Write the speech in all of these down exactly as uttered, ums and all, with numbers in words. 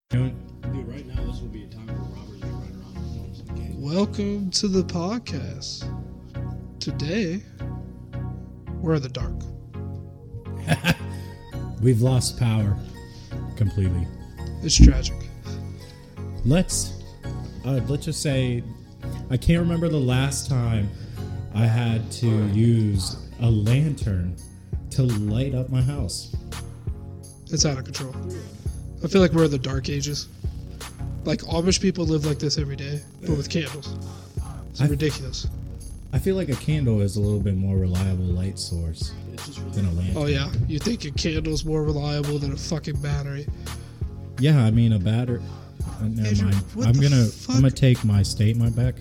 Dude, right now this will be a time where robbers are running around. Welcome to the podcast. Today, we're in the dark. We've lost power completely. It's tragic. Let's uh, let's just say I can't remember the last time I had to use a lantern to light up my house. It's out of control. I feel like we're in the dark ages. Like Amish people live like this every day, but with candles. It's I- ridiculous. I feel like a candle is a little bit more reliable light source than a lantern. Oh yeah, you think a candle's more reliable than a fucking battery? Yeah, I mean a battery. Uh, never Andrew, mind. what I'm the gonna fuck? I'm gonna take my statement back.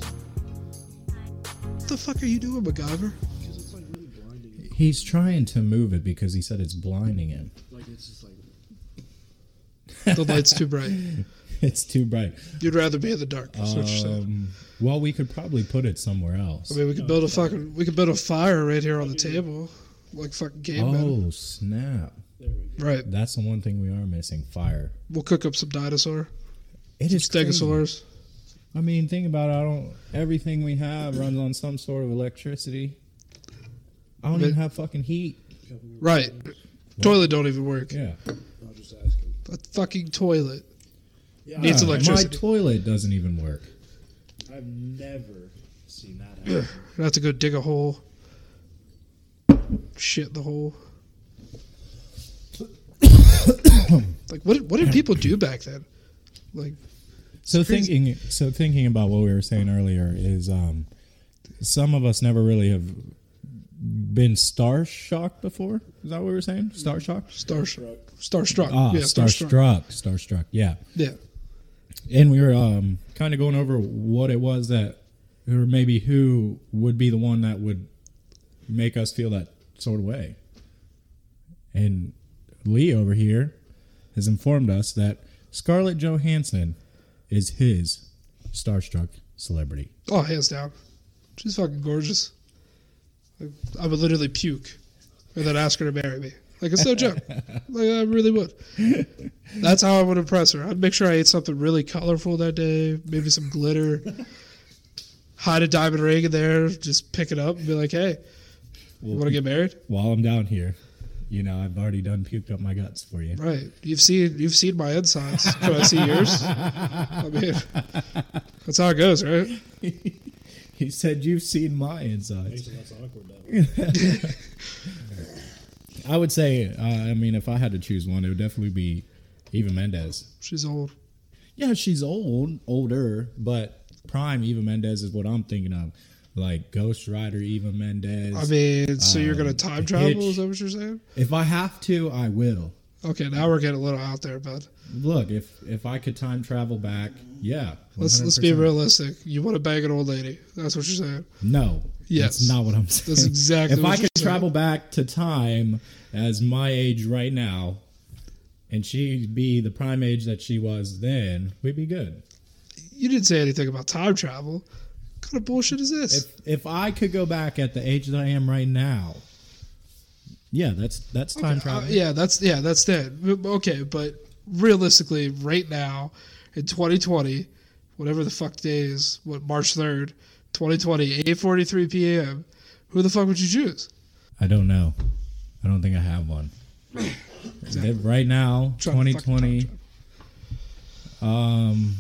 What the fuck are you doing, MacGyver? Because it's like really blinding. He's trying to move it because he said it's blinding him. Like it's just like The light's too bright. It's too bright. You'd rather be in the dark. That's what you're saying. Um, well, we could probably put it somewhere else. I mean, we could build a fucking, we could build a fire right here on the table, like fucking cavemen. Oh, snap. there we go. Right. That's the one thing we are missing, fire. We'll cook up some dinosaur, It some is crazy. stegosaurs. I mean, think about it. I don't. Everything we have runs on some sort of electricity. I don't But- even have fucking heat. Right. Toilet don't even work. Yeah. I was just asking. A fucking toilet. Yeah, Needs Yeah, electricity. My toilet doesn't even work. I've never seen that happen. I have to go dig a hole. Shit in the hole. Like, what? What did people do back then? Like, So crazy. thinking, so thinking about what we were saying earlier is, um, some of us never really have been star shocked before. Is that what we were saying? Star shocked. starstruck. Starstruck. Ah, yeah, starstruck. Starstruck. Yeah. Yeah. And we were um, kind of going over what it was that, or maybe who would be the one that would make us feel that sort of way. And Lee over here has informed us that Scarlett Johansson is his starstruck celebrity. Oh, hands down. She's fucking gorgeous. Like, I would literally puke and then ask her to marry me. Like, it's no joke. Like, I really would. That's how I would impress her. I'd make sure I ate something really colorful that day, maybe some glitter, hide a diamond ring in there, just pick it up and be like, hey, you want to get married? While I'm down here, you know, I've already done puked up my guts for you. Right. You've seen you've seen my insides. Can I see yours? I mean, that's how it goes, right? He said, "You've seen my insides." Makes it less awkward though. I would say, uh, I mean, if I had to choose one, it would definitely be Eva Mendes. She's old. Yeah, she's old, older, but prime Eva Mendes is what I'm thinking of. Like Ghost Rider Eva Mendes. I mean, so you're going to Um, time travel? Hitch. Is that what you're saying? If I have to, I will. Okay, now we're getting a little out there, bud. Look, if if I could time travel back, yeah. Let's let's be one hundred percent. realistic. You want to bang an old lady? That's what you're saying. No. Yes. That's not what I'm saying. That's exactly If what I you're could saying. travel back to time as my age right now, and she'd be the prime age that she was then, we'd be good. You didn't say anything about time travel. What kind of bullshit is this? If if I could go back at the age that I am right now, yeah, that's that's time Okay, travel. uh, yeah, that's yeah, that's that. Okay, but realistically, right now in twenty twenty, whatever the fuck day is, what March third, twenty twenty, eight forty-three p.m. Who the fuck would you choose? I don't know. I don't think I have one. Exactly. Right now, Trying to twenty fucking twenty. time travel. Um,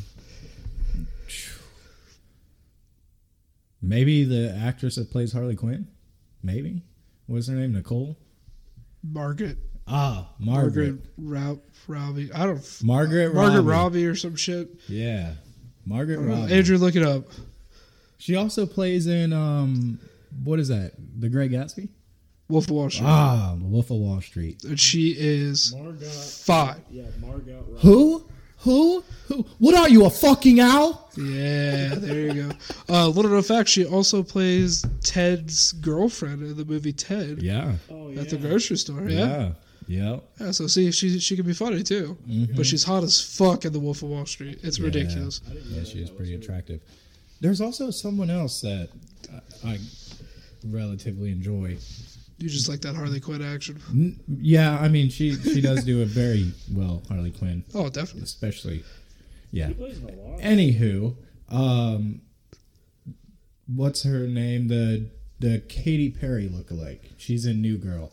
maybe the actress that plays Harley Quinn. Maybe. What's her name? Nicole. Margaret, Ah, Margaret. Margaret Rou- Robbie. I don't. Margaret. Margaret Robbie. Robbie or some shit. Yeah, Margaret Uh, Robbie. Andrew, look it up. She also plays in um, what is that? The Great Gatsby. Wolf of Wall Street. Ah, The Wolf of Wall Street. And she is Margot. fine. Yeah, Margot. Robbie. Who? Who? Who? What are you, a fucking owl? Yeah, there you go. Uh, little known fact, she also plays Ted's girlfriend in the movie Ted Yeah. Oh yeah. at the grocery store. Yeah. Yeah. Yep. Yeah, so see, she she can be funny too, but she's hot as fuck in The Wolf of Wall Street. It's Yeah. ridiculous. I didn't know Yeah, that she is that pretty was her. attractive. There's also someone else that I I relatively enjoy. You just like that Harley Quinn action. N- Yeah, I mean, she she does do it very well, Harley Quinn, Oh, definitely. especially. Yeah. He plays in a lot. Anywho, um, what's her name? The the Katy Perry lookalike. She's in New Girl.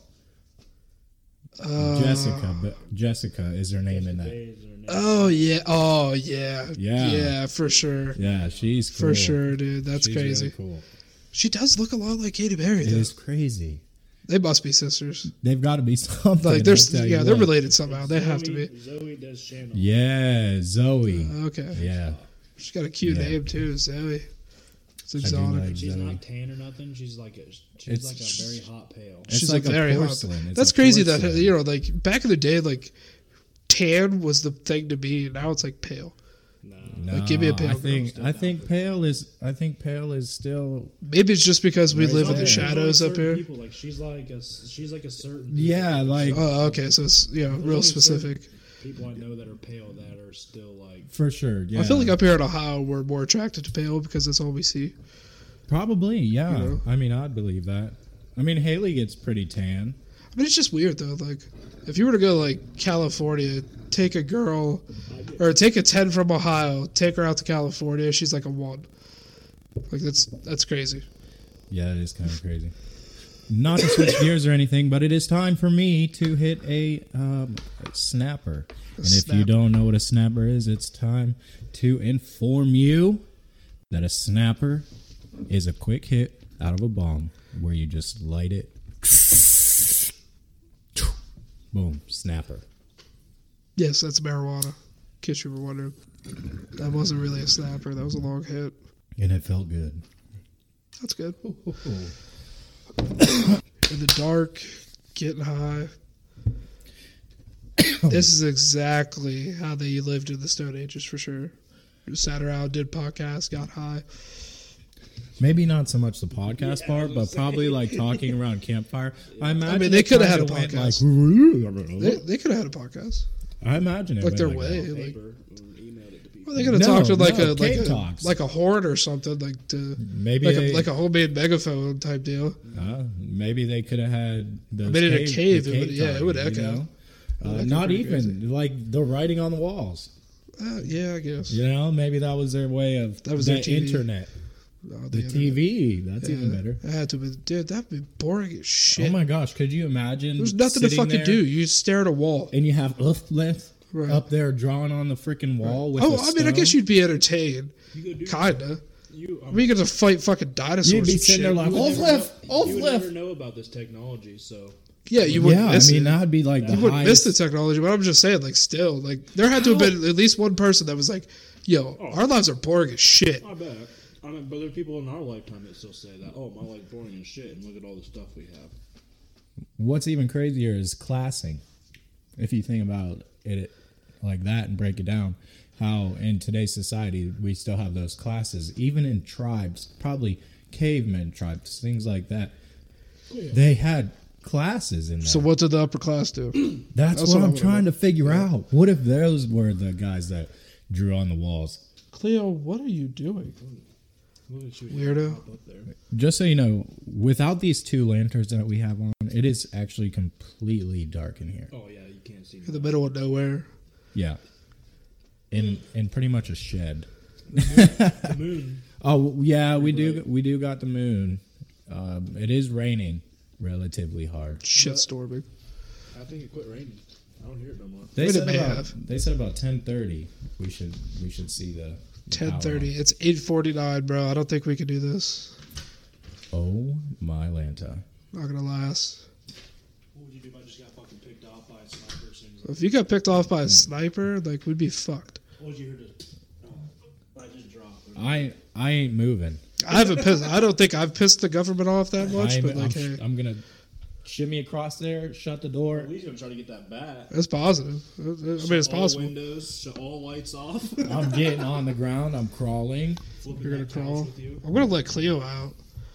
Uh, Jessica, but Jessica is her name in that. Days or next- Oh yeah. Oh yeah. Yeah. Yeah, for sure. Yeah, she's cool. For sure, dude. That's She's crazy. really cool. She does look a lot like Katy Perry. It Though. is crazy. They must be sisters. They've got to be something. Like I'll there's tell you yeah, they're what. related somehow. They have to Zoe- be. Zoe does channel. Yeah, Zoe. Okay. Yeah, She's got a cute Yeah. name too, Zoe. It's do exotic. like- She's Zoe. not tan or nothing. She's like a she's It's- like a very hot pale. It's She's like a a very hot. porcelain. It's That's a crazy that porcelain. you know, like back in the day, like tan was the thing to be. Now it's like pale. Nah. No, Like, give me a pale I think girl. I think pale is I think pale is still. Maybe it's just because we Right live in there. the There's only shadows up certain here. People like she's like a she's like a certain Yeah, like Oh, okay. So it's you know There's real only specific. people I know that are pale that are still like for sure. Yeah, I feel like up here in Ohio, we're more attracted to pale because that's all we see. probably. Yeah, You know? I mean, I'd believe that. I mean, Haley gets pretty tan. I mean, it's just weird though. Like, if you were to go to, like California, take a girl, or take a ten from Ohio, take her out to California, she's like a one. Like that's that's crazy. Yeah, it is kind of crazy. Not to switch gears or anything, but it is time for me to hit a, um, a snapper. And if you snap. don't know what a snapper is, it's time to inform you that a snapper is a quick hit out of a bomb where you just light it. Boom, snapper. Yes, that's marijuana. In case you were wondering, that wasn't really a snapper. That was a long hit. And it felt good. That's good. In the dark, getting high. This is exactly how they lived in the Stone Ages for sure. Just sat around, did podcasts, got high. Maybe not so much the podcast part, but probably like talking around campfire. I imagine. I mean, they it could have had a kinda went podcast. They, Like, they could have had a podcast. I imagine it Like went their like way. that. Like, paper or emailed it to people. well, they could have No, talked to like no, a like cave a, talks. like a horn or something, like to Maybe like they, a, like a homemade megaphone type deal. Uh, maybe they could have had those I mean, in a cave, cave, the it would- yeah, it talking, would you echo. know? Uh, echo not pretty even like the writing on the walls. Uh, yeah, I guess. You know, maybe that was their way of That was the their T V. internet, Oh, the internet. T V. That's Yeah, even better. It had to be, dude. That'd be boring as shit. Oh my gosh, could you imagine? There's nothing to sitting fucking there do. You just stare at a wall. and you have Ufthleth Right. up there drawing on the freaking wall with. Oh, a I mean, I stone. guess you'd be entertained, You could do kinda. You, I mean, you get to fight fucking dinosaurs. You'd be and sitting shit. there like, you would never Ufthleth, know- You would never Ufthleth. know about this technology, so yeah, you wouldn't Yeah, I miss mean it. that'd be like the You wouldn't miss highest. the technology, but I'm just saying, like, still, like, there had to have been at least one person that was like, "Yo, Oh. our lives are boring as shit." I bet. I mean, but there are people in our lifetime that still say that. Oh, my life's boring as shit, and look at all the stuff we have. What's even crazier is classing. If you think about it like that and break it down, how in today's society we still have those classes, even in tribes, probably cavemen tribes, things like that. They had classes in there. So what did the upper class do? That's, that's what, what I I'm wanna trying know. to figure out. What if those were the guys that drew on the walls? Cleo, what are you doing, Look at you, weirdo? up there. Just so you know, without these two lanterns that we have on, it is actually completely dark in here. Oh yeah, you can't see. In the middle of nowhere. Yeah. In in pretty much a shed. The moon. Oh yeah, we do we do got the moon. Um, it is raining relatively hard. Shit storming. I think it quit raining. I don't hear it no more. They Wait, it said may about have. they said about ten thirty. We should we should see the, the Ten power thirty. on. It's eight forty nine, bro. I don't think we can do this. Oh my Lanta! Not gonna last. What would you do if I just got fucking picked off by a sniper? or something? If you got picked off by a sniper, like we'd be fucked. What would you hear? To, oh, I just dropped. I I ain't moving. I haven't pissed. I don't think I've pissed the government off that much, I'm, but like, I'm, hey, I'm gonna shimmy across there, shut the door. At least gonna try to get that bat. that's positive. I mean, it's Shut all possible. windows, shut all lights off. I'm getting on the ground. I'm crawling. Flipping You're gonna that couch crawl. with you. I'm gonna let Cleo out.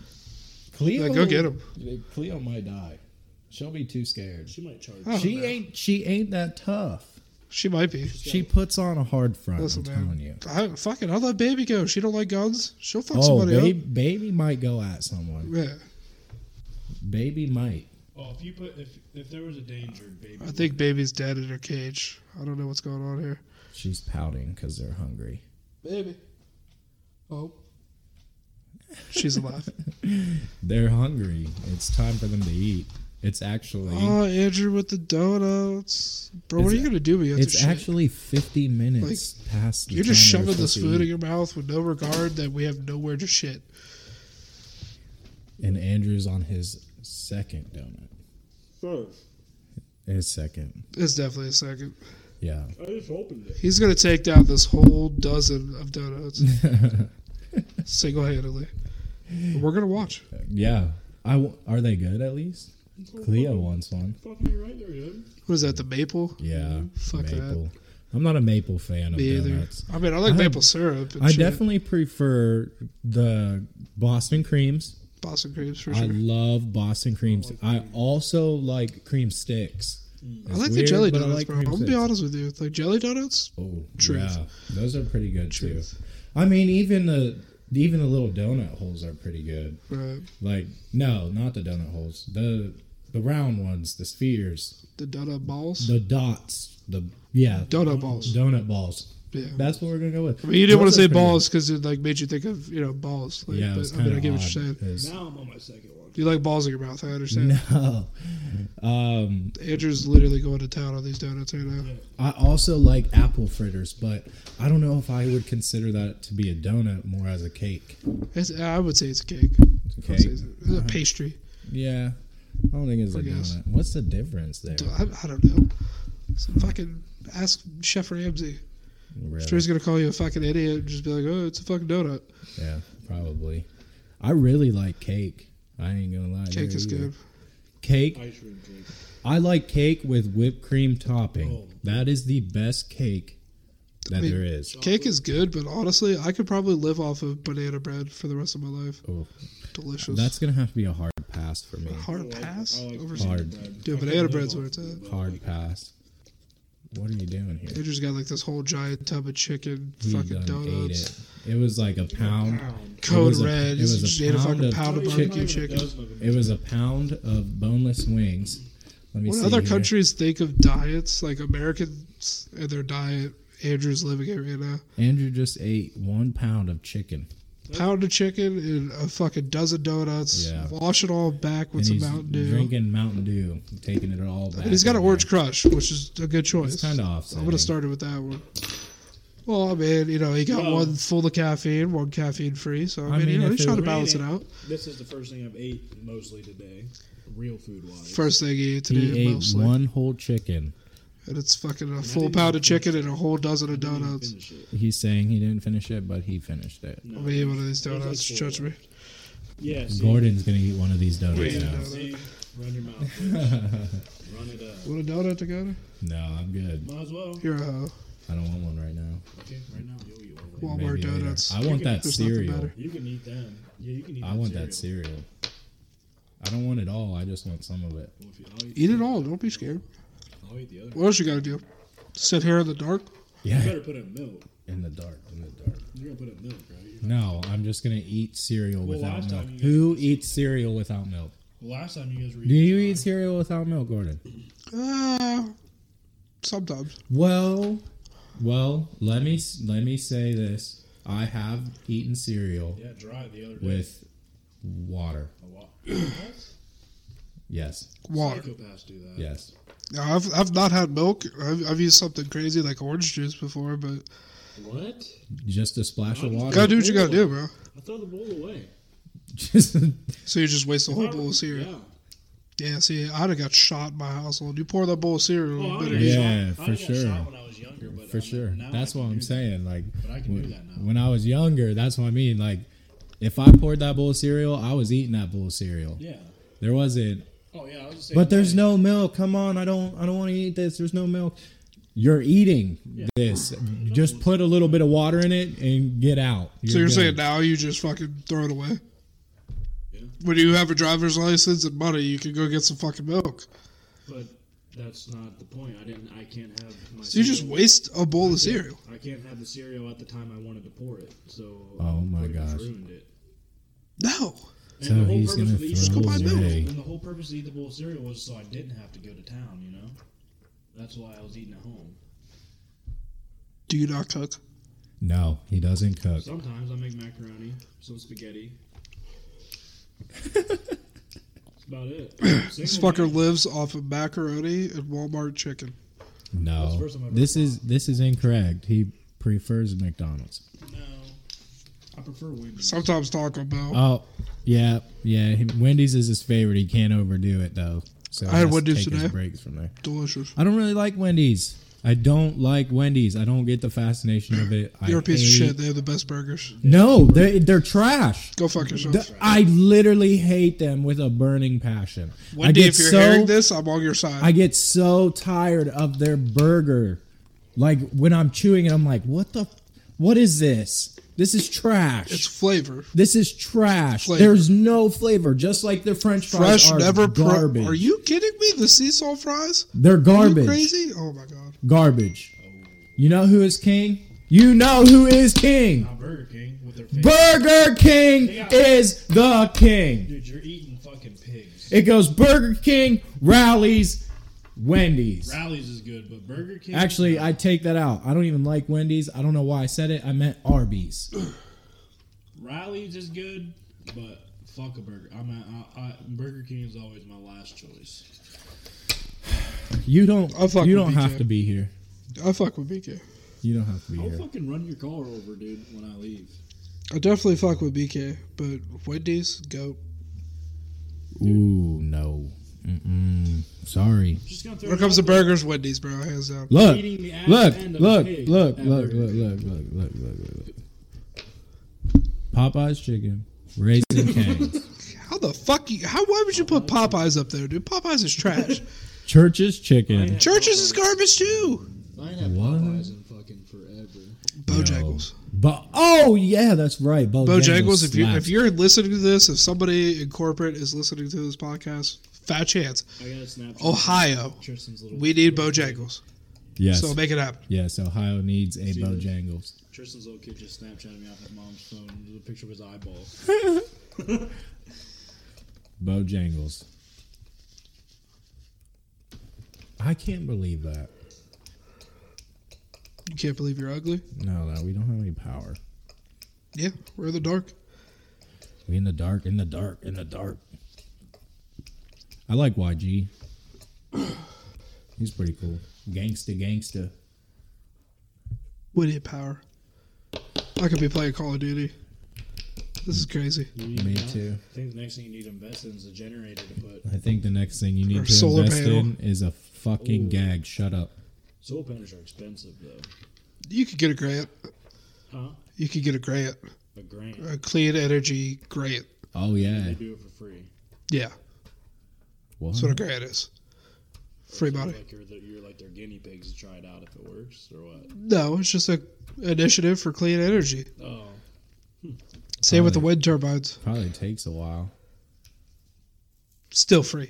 Cleo, Yeah, go get him. Cleo might die. She'll be too scared. She might charge. Oh, She no. ain't she ain't that tough. She might be. She puts on a hard front. Listen, I'm telling man. you. I, fucking, I'll let baby go. She don't like guns. She'll fuck Oh, somebody baby, baby might go at someone. up. Yeah. Baby might. Oh, if you put if if there was a danger, baby. I think baby's dead in her cage. I don't know what's going on here. She's pouting because they're hungry. Baby. Oh. She's alive. They're hungry. It's time for them to eat. It's actually. Oh, Andrew with the donuts. Bro, what It's- are you going to do when you have It's to shit? actually fifty minutes past. The You're just time they're shoving this supposed to food in eat. your mouth with no regard that we have nowhere to shit. And Andrew's on his second donut. First, His second. It's definitely a second. Yeah. I just opened it. He's going to take down this whole dozen of donuts single-handedly. We're going to watch. Yeah. I w- are they good at least? Cleo wants one. Fucking you're right, they're good. What is that, the maple? Yeah. Fuck that. maple. I'm not a maple fan of Me either. donuts. I mean, I like I- maple syrup. And I shit. definitely prefer the Boston creams. Boston creams for I sure. love Boston creams. I also like cream sticks. I It's like the weird, jelly but I donuts, like bro. cream I'm gonna be sticks. honest with you. Like jelly donuts, Oh, Truth. yeah, those are pretty good Truth. too. I mean, even the even the little donut holes are pretty good. right? Like, no, not the donut holes. The the round ones, the spheres, The donut balls, the dots, the yeah, donut balls. donut balls. Yeah. That's what we're gonna go with. I mean, you didn't want Those to are say pretty balls because it like made you think of you know balls. Like, good. Yeah, it but, was I mean, kind I of get odd. what you're saying. 'cause- Now I'm on my second one. You like balls in your mouth. I understand. No, um, Andrew's literally going to town on these donuts right now. I also like apple fritters, but I don't know if I would consider that to be a donut more as a cake. It's, I would say it's a cake. It's I a would say cake. it's a, it's a pastry. Yeah, I don't think it's a I guess. donut. What's the difference there? I, I don't know. So fucking ask Chef Ramsay. Really? Sure, he's gonna call you a fucking idiot and just be like, "Oh, it's a fucking donut." Yeah, probably. I really like cake. I ain't gonna lie. Cake there is either. good. Cake. Ice cream cake. I like cake with whipped cream topping. Oh. That is the best cake that I mean, there is. Cake is good, but honestly, I could probably live off of banana bread for the rest of my life. Oh, Delicious. that's gonna have to be a hard pass for me. hard I like- pass. I like Over banana Hard. bread. Dude, I banana can bread's live where it's off at. of it. Hard pass. What are you doing here? Andrew's got like this whole giant tub of chicken, He fucking done donuts, ate it. It was like a pound. Pound. code was a- red. it was a Just ate a fucking pound of pound of chicken. barbecue Not even a chicken. dozen of them. It was a pound of boneless wings. Let me When see other here. countries think of diets, like Americans and their diet, Andrew's living it right now. Andrew just ate one pound of chicken. Pound of chicken and a fucking dozen donuts. Yeah. Wash it all back with and some he's Mountain Dew. drinking Mountain Dew, taking it all back. And he's got an in Orange there. Crush, which is a good choice. It's kind of I'm offsetting. going to start it with that one. Well, I mean, you know, he got Well- one full of caffeine, one caffeine free. So, I, I mean, mean, you know, if he's it trying to was balance it raining- out. This is the first thing I've ate mostly today, real food wise. First thing he ate today, He ate mostly. one whole chicken. And it's fucking a I full didn't pound of finish chicken and a whole dozen of Didn't even donuts. finish it. He's saying he didn't finish it, but he finished it. No. I'll be eating one of these There's like donuts. four Judge me. left. Yeah, see, Gordon's gonna eat one of these donuts Wait, now. no. see, run your mouth, bitch. Run it up. Want a donut together? No, I'm good. Might as well. You're a hoe. I don't want one right now. Okay, right now you'll eat one. Walmart Maybe later. donuts. I want that There's nothing cereal. better. You can eat them. Yeah, you can eat. I that want cereal. that cereal. I don't want it all. I just want some of it. Well, if you, I'll eat, Eat it all. Don't be scared. I'll eat the other. What else you got to do? Sit here in the dark? You Yeah, better put in milk. in the dark. In the dark. You're gonna put in milk, right? No, I'm just gonna eat cereal Well, without last milk. time you Who guys- eats cereal without milk? Last time you guys were. Do you eating eat cereal without milk, Gordon? Uh, sometimes. Well, well, let me let me say this. I have eaten cereal Yeah, dry the other day. with water. A wa- Yes, Water. Psychopaths do that. yes. No, I've, I've not had milk. I've, I've used something crazy like orange juice before, but What? Just a splash of water. gotta do what you gotta do, bro. I throw the bowl away. Just So you just waste a If whole I- bowl of cereal. Yeah. Yeah, see, I'd have got shot in my household. You pour that bowl of cereal, Oh, you I better got eat it. Yeah, shot- for I got sure. shot when I was younger, but for I mean, sure. now That's I what can I'm do saying. Like But I can when, do that now. when I was younger, that's what I mean. Like if I poured that bowl of cereal, I was eating that bowl of cereal. Yeah. There wasn't. Oh yeah, I was just saying. But there's no milk. Come on, I don't. I don't want to eat this. There's no milk. You're eating this. Just put a little bit of water in it and get out. So you're good. saying now you just fucking throw it away? Yeah. When you have a driver's license and money, you can go get some fucking milk. But that's not the point. I didn't. I can't have. My So you just cereal- waste a bowl I of can't- cereal. I can't have the cereal at the time I wanted to pour it. So. Oh, my pretty much gosh. Ruined it. No. So the whole he's purpose gonna of the Just go throw buy milk. away. And the whole purpose to eat the bowl of cereal was so I didn't have to go to town, you know? That's why I was eating at home. Do you not cook? No, he doesn't cook. Sometimes I make macaroni, some spaghetti. That's about it. This Single fucker man. lives off of macaroni and Walmart chicken. That's No, the first time I've ever this is this is incorrect. He prefers McDonald's. No. I prefer Wendy's. Sometimes Taco Bell. Oh, yeah, yeah. he- Wendy's is his favorite. He can't overdo it though. So I he had has to Wendy's take his today. breaks from there. Delicious. I don't really like Wendy's. I don't like Wendy's. I don't get the fascination of it. You're I a piece of hate- shit. They have the best burgers. No, they they're trash. Go fuck yourself. The- I literally hate them with a burning passion. I Wendy, get if you're so hearing this, I'm on your side. I get so tired of their burger. Like when I'm chewing it, I'm like, what the? What is this? This is trash. it's flavor. This is trash. Flavor. There's no flavor. Just like the French fries Fresh, are never pro- garbage. Are you kidding me? The sea salt fries? They're Are you garbage. crazy? Oh my god. Garbage. You know who is king? You know who is king? Now Burger King with their face. Burger King Yeah. is the king. Dude, you're eating fucking pigs. It goes Burger King, Rallies, Wendy's. Rallies is good, but Burger King. Actually, I take that out. I don't even like Wendy's. I don't know why I said it. I meant Arby's. Rallies is good, but fuck a burger. I'm at, I, I, Burger King is always my last choice. You don't. I'll fuck You with don't B K. have to be here. I fuck with B K. You don't have to be I'll here. fucking run your car over, dude, when I leave. I definitely fuck with B K, but Wendy's, goat. Ooh, no. Mm-mm. Sorry. Just gonna throw When it it comes to out there. burgers, Wendy's, bro, hands down. Look, Eating the ass look, end of look, a pig look, at look, Burger look, King. look, look, look, look, look. Popeye's chicken, Raising Cane's, How the fuck you? How? Why would you put Popeyes up there, dude? Popeyes is trash. Church's chicken. Churches is garbage too. I ain't had What? Popeyes in fucking forever. Bojangles. But oh yeah, that's right. Bojangles. Bojangles. If you slaps. if you're listening to this, if somebody in corporate is listening to this podcast, fat chance. I got a Snapchat. Ohio, Tristan's little. we need Bojangles. yes, So make it happen. yes, Ohio needs a See this? Bojangles. Tristan's little kid just Snapchatted me off his mom's phone. There's a picture of his eyeball. Bojangles. I can't believe that. You can't believe you're ugly. No, no, we don't have any power. Yeah, we're in the dark. We in the dark, in the dark, in the dark. I like Y G. He's pretty cool. Gangsta, gangsta. We need power. I could be playing Call of Duty. This is crazy. You need Me that? too. I think the next thing you need to invest in is a generator to put. I think the next thing you need Or to solar invest panel. in is a fucking Ooh. gag. Shut up. Solar panels are expensive though. You could get a grant. Huh? You could get a grant. A grant. A clean energy grant. Oh yeah. They do it for free. Yeah, What? that's what a grant is. Free money. Like you're, the, you're like their guinea pigs to try it out if it works or what? No, it's just a initiative for clean energy. Oh, Same with the Probably. wind turbines. Probably takes a while. Still free.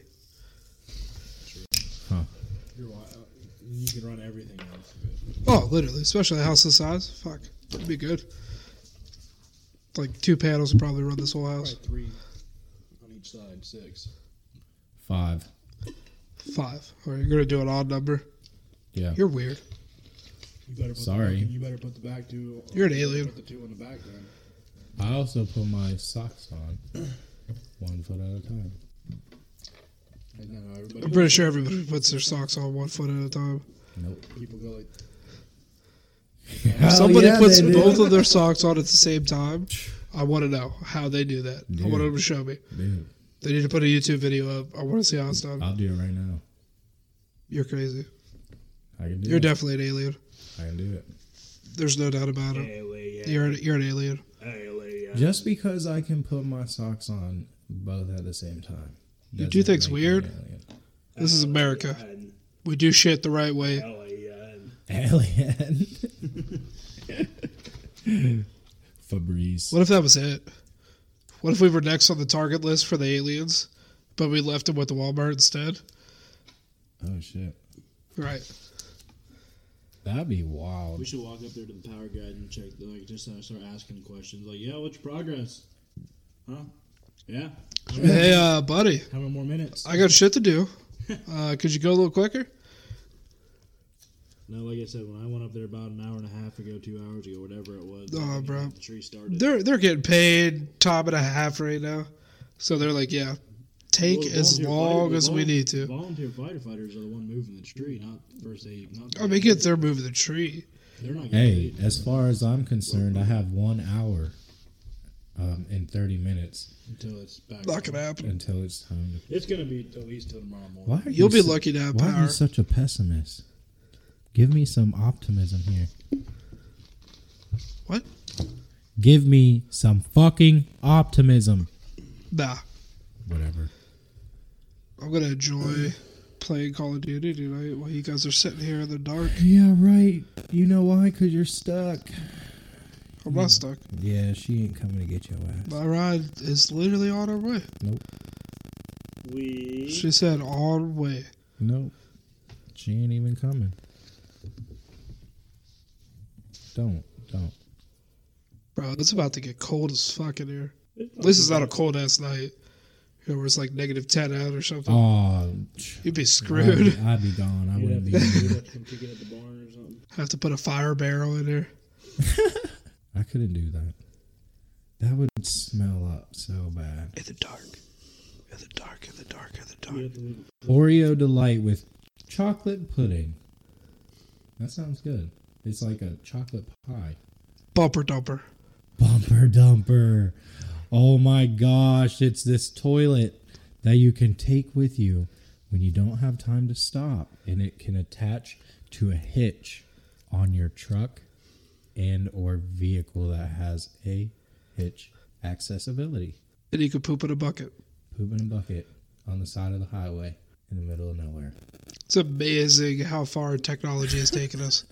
you're wi- uh, you can run everything else. Oh, literally. Especially a house this size. Fuck. It'd be good. Like two panels would probably run this whole Probably house. three on each side, six. Five. Five. Or you're going to do an odd number. Yeah. You're weird. You better put Sorry. The back, you better put the back two. You're an alien. Put the two on the back then. I also put my socks on one foot at a time. I know everybody. I'm pretty sure everybody puts their socks on one foot at a time. Nope. People go like. If somebody puts both of their socks on at the same time, I want to know how they do that. I Dude. want them to show me. Dude, They need to put a YouTube video up. I want to see how it's done. I'll do it right now. You're crazy. I can do You're it. definitely an alien. I can do it. There's no doubt about it. Alien. You're an, you're an alien. Alien. Just because I can put my socks on both at the same time. You do doesn't things make me weird? an This is America. We do shit the right way. Alien. Alien. Alien. Febreze. What if that was it? What if we were next on the target list for the aliens, but we left them with the Walmart instead? Oh shit. Right. That'd be wild. We should walk up there to the power guide and check. Like, just uh, start asking questions. Like, yeah, what's your progress? Huh? Yeah. Hey, uh, buddy, How many more minutes? I got shit to do. Uh, could you go a little quicker? No, like I said, when I went up there about an hour and a half ago, two hours ago, whatever it was. Oh, you know, bro. The tree started. They're they're getting paid time and a half right now, so they're like, yeah, take Well, as volunteer long fighter- as we vol- need to. Volunteer firefighters are the one moving the tree, not first aid. Not I mean, get they're moving the tree. They're not Hey, getting paid as far as I'm concerned, I have one hour um, and thirty minutes until it's back. Not on. gonna happen. until it's time to. It's gonna be at least till tomorrow morning. Why are You'll you be su- lucky to have Why are power. you such a pessimist? Give me some optimism here. What? Give me some fucking optimism. Nah, Whatever. I'm gonna enjoy playing Call of Duty tonight while you guys are sitting here in the dark. Yeah, right. You know why? Because you're stuck. I'm not stuck. Yeah, she ain't coming to get your ass. My ride is literally on her way. Nope. We. She said on way. Nope. She ain't even coming. Don't. Don't. Bro, it's about to get cold as fuck in here. At least it's not a cold ass night. You know, where it's like negative ten out or something. Oh, You'd be I'd screwed. be, I'd be gone. I You'd wouldn't have be to here. come kick it at the barn or something. Have to put a fire barrel in there. I couldn't do that. That would smell up so bad. In the dark. In the dark, in the dark, in the dark. We have to leave. Oreo delight with chocolate pudding. That sounds good. It's like a chocolate pie. Bumper dumper. Bumper dumper. Oh my gosh, it's this toilet that you can take with you when you don't have time to stop, and it can attach to a hitch on your truck and or vehicle that has a hitch accessibility. And you could poop in a bucket. Poop in a bucket on the side of the highway in the middle of nowhere. It's amazing how far technology has taken us.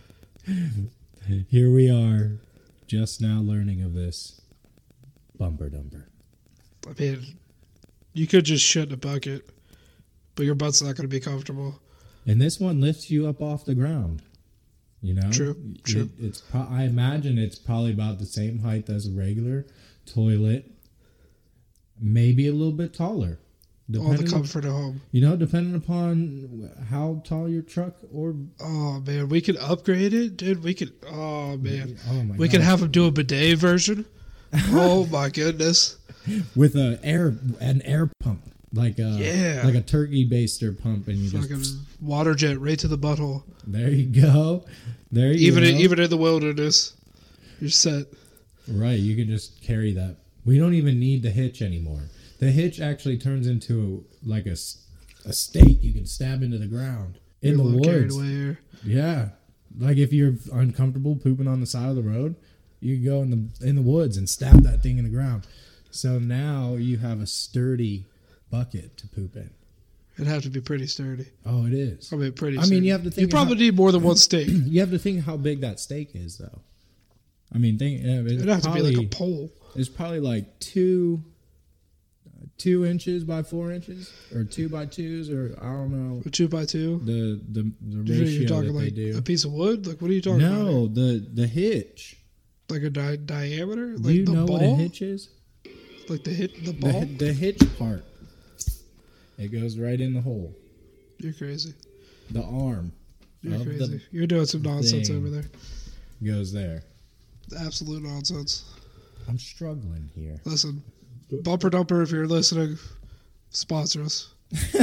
Here we are, just now learning of this. Bumper dumper. I mean, you could just shit in a bucket, but your butt's not going to be comfortable. And this one lifts you up off the ground. You know? True, It- true. it's pro- I imagine it's probably about the same height as a regular toilet. Maybe a little bit taller. All the Depending- comfort at home. You know, depending upon how tall your truck or... Oh, man. We could upgrade it, dude. We could... Oh, man. Oh my We could gosh. have them do a bidet version. Oh, my goodness. With a air, an air pump. Like a, Yeah. like a turkey baster pump. And you Fucking just... water jet right to the butthole. There you go. There you Even go. in, even in the wilderness, you're set. Right, you can just carry that. We don't even need the hitch anymore. The hitch actually turns into a, like a, s- a stake you can stab into the ground in You're a the little carried woods. away here. Yeah, like if you're uncomfortable pooping on the side of the road, you can go in the in the woods and stab that thing in the ground. So now you have a sturdy bucket to poop in. It'd have to be pretty sturdy. Oh, it is. I mean, pretty I mean, sturdy. you have to You think probably how- need more than one steak. You have to think how big that stake is, though. I mean, think uh, it's It'd have to be probably, like a pole. It's probably like two, two inches by four inches, or two by twos, or I don't know A two by two. the the the You're ratio talking that they like do. a piece of wood? Like, what are you talking about? No, the the hitch. Like a di- diameter? Do Like you the know ball? what a hitch is? Like the hit, the The, ball? hi- the hitch part. It goes right in the hole. You're crazy. The arm You're of crazy. the You're doing some nonsense thing. over there. goes there. Absolute nonsense. I'm struggling here. Listen, Bumper Dumper, if you're listening, sponsor us.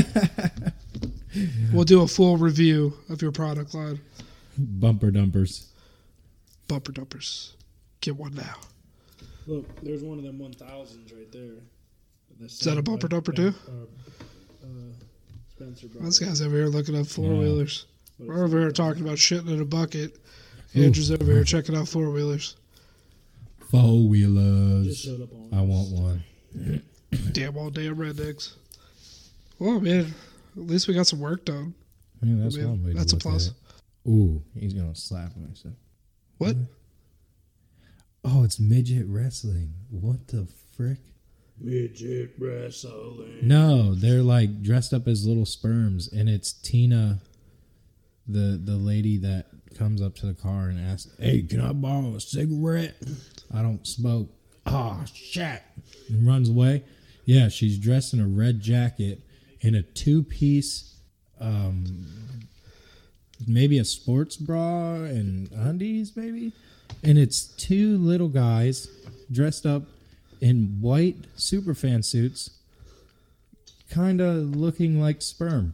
We'll do a full review of your product line. Bumper dumpers. Bumper Dumpers. Get one now. Look, there's one of them one thousands right there. Is that a bumper dumper too? Uh, Spencer brought This it. guy's over here looking up four wheelers. But We're over here talking about shitting in a bucket. Andrew's over here checking out four wheelers. Four Just wheelers. showed up on I want one. Damn all damn rednecks. Well, man, at least we got some work done. I mean, that's Man, one way to that's a look at plus. it. Ooh, he's gonna slap myself. What? Oh, it's midget wrestling. What the frick? midget wrestling. No, they're like dressed up as little sperms, and it's Tina, the the lady that comes up to the car and asks, "Hey, can I borrow a cigarette? I don't smoke." oh, shit, and runs away. Yeah, she's dressed in a red jacket in a two-piece, um, maybe a sports bra and undies, maybe. And it's two little guys dressed up in white superfan suits, kind of looking like sperm.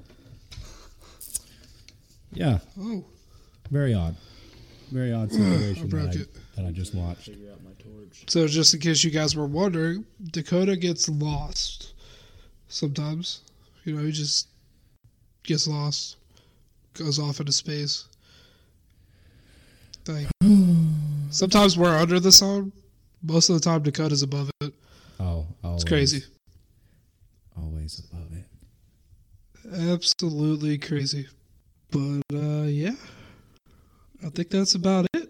Yeah, Oh, very odd. Very odd situation broke that, I, it. that I just watched. Figure out my torch. so just in case you guys were wondering, Dakota gets lost sometimes. You know, he just gets lost, goes off into space. Like, sometimes we're under the song. Most of the time, Dakota's above it. Oh, always, It's crazy. Always above it. Absolutely crazy. But, uh, yeah. I think that's about it.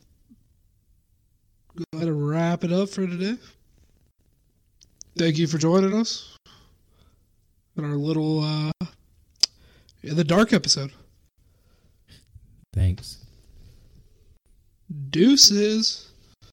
Go ahead and wrap it up for today. Thank you for joining us in our little, uh, in the dark episode. Thanks. Deuces.